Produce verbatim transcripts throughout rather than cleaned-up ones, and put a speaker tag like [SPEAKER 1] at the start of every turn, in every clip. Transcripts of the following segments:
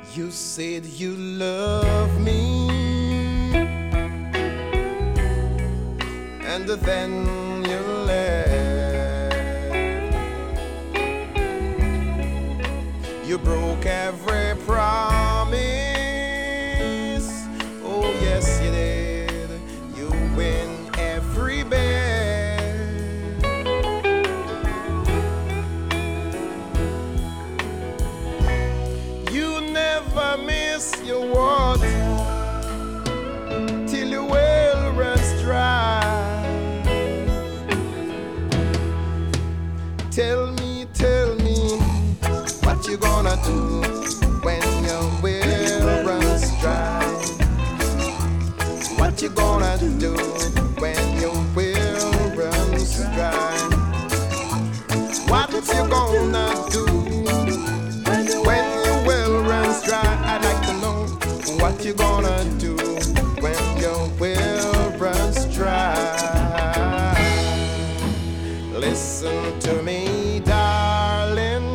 [SPEAKER 1] You said you love me, and then you left. You broke every promise. Oh yes you did. You win every bet. You never miss your water till your well runs dry. Tell me, tell me, what you gonna do when your well runs dry? What you gonna do when your well runs dry? What you gonna do when your well runs dry? I'd like to know what you gonna do when your well runs dry. Listen to me, darling.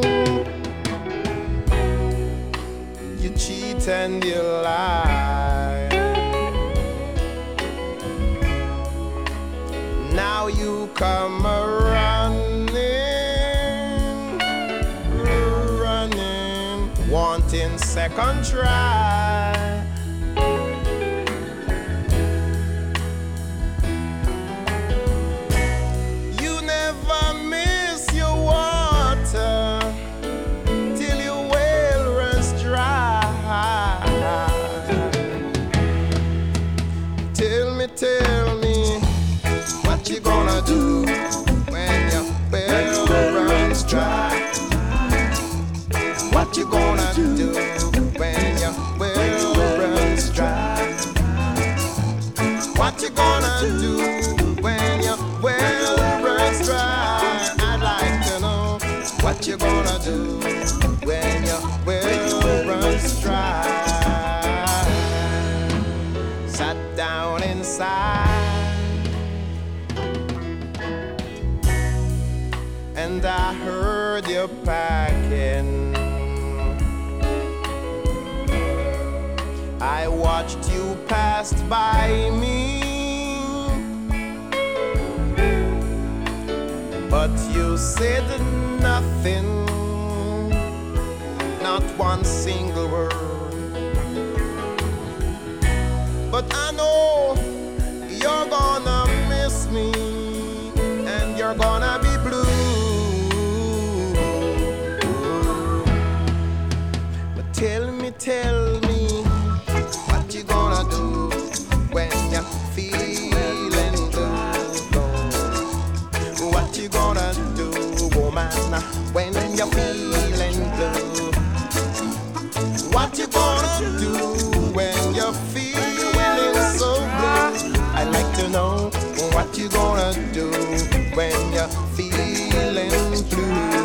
[SPEAKER 1] You cheat and you lie. Now you come running, running, wanting second try. Tell me, what you gonna do when your well runs dry? What you gonna do when your well runs dry? What you gonna do when your well runs dry? I'd like to know what you gonna do when your well runs dry. Sat down inside and I heard you packing. I watched you pass by me, but you said nothing, not one single word. But I know you're gonna miss me and you're gonna be blue. But tell me, tell me, what you gonna do when you're feeling blue? What you gonna do, woman, when you're feeling blue? What you gonna do when you're feeling so blue? I'd like to know what you gonna do when you're feeling blue.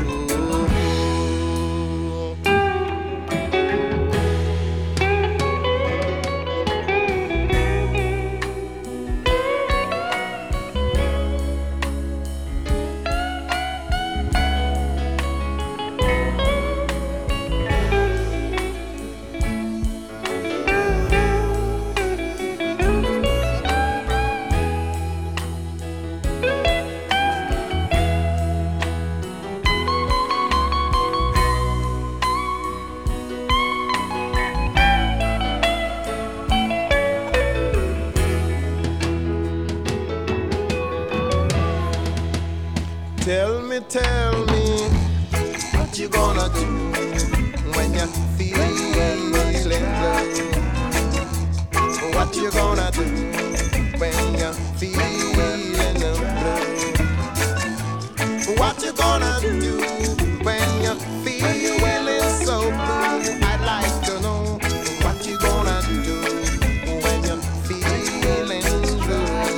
[SPEAKER 1] Tell me, tell me, what you gonna do when you're feeling blue? What you gonna do when you're feeling blue? What you gonna do when you're feeling so blue? I'd like to know what you gonna do when you're feeling blue.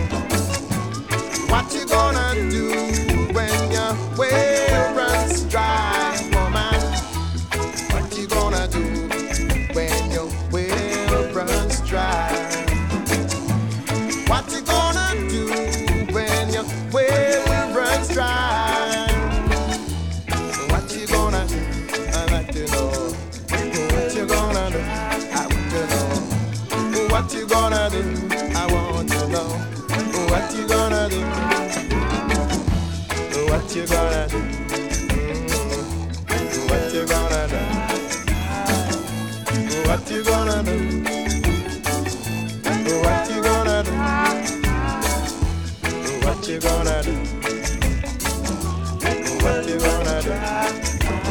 [SPEAKER 1] What you gonna do when your well runs dry, woman? What you gonna do when your well runs dry? sky.